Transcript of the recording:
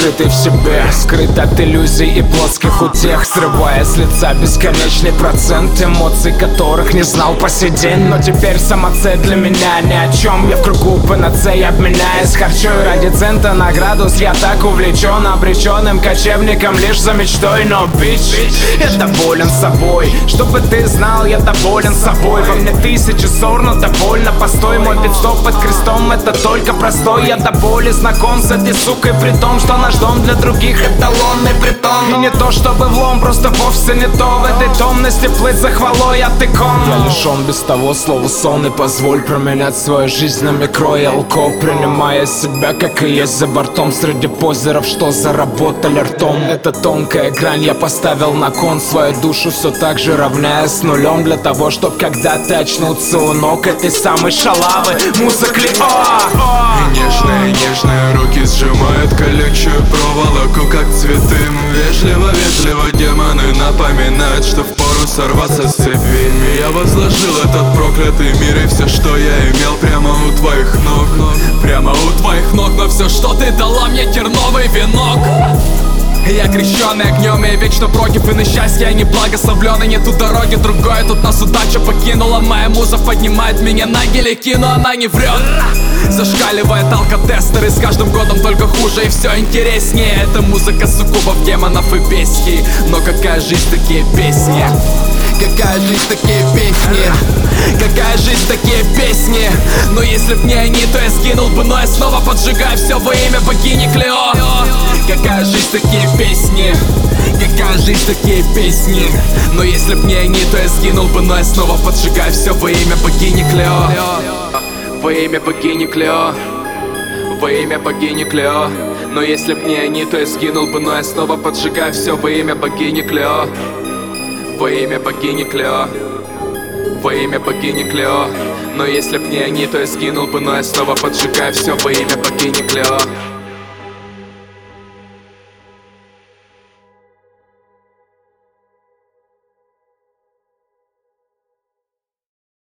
закрытый в себе, скрыт от иллюзий и плоских утех, срывая с лица бесконечный процент эмоций, которых не знал по сей день. Но теперь сама цель для меня ни о чем. Я в кругу панацеи, обменяясь харчой ради цента на градус. Я так увлечен обреченным кочевником лишь за мечтой. Но, бич, я доволен собой. Чтобы ты знал, я доволен собой. Во мне тысячи ссор, но довольно постой. Мой пидстоп под крестом, это только простой. Я до боли знаком с этой сукой, при том, что наш дом для других эталонный притон. И не то чтобы влом, просто вовсе не то. В этой томности плыть за хвалой от икон. Я лишен без того слова сон, и позволь променять свою жизнь на микро и алко, принимая себя как и есть за бортом среди позеров, что заработали ртом. Это тонкая грань, я поставил на кон свою душу, все так же равняя с нулем, для того, чтоб когда-то очнуться у ног этой самой шалавы музыки. Нежные руки сжимают колючую проволоку, как цветы. Вежливо демоны напоминают, что впору сорваться с цепи. Я возложил этот проклятый мир и все, что я имел, прямо у твоих ног. Прямо у твоих ног, но все, что ты дала мне, терновый венок. Я крещеный огнем, я вечно против, и на счастье я не благословлен, и нету дороги другой. Тут нас удача покинула, моя муза поднимает меня на гелики, но она не врет. Зашкаливает алкотестеры, с каждым годом только хуже и все интереснее. Это музыка суккубов, демонов и бестий. Но какая жизнь, такие песни. Какая жизнь, такие песни. Какая жизнь, такие песни. Но если б не они, то я сгинул бы, но я снова поджигаю все во имя богини Клео. Какая жизнь, такие песни. Какая жизнь, такие песни. Но если б не они, то я сгинул бы, но я снова поджигаю все во имя богини Клео. Во имя богини Клео. Во имя богини Клео. Но если б не они, то я сгинул бы, но я снова поджигаю все во имя богини Клео. Во имя богини Клео. Во имя богини Клео. Но если б не они, то я сгинул бы, но я снова поджигаю все во имя богини Клео.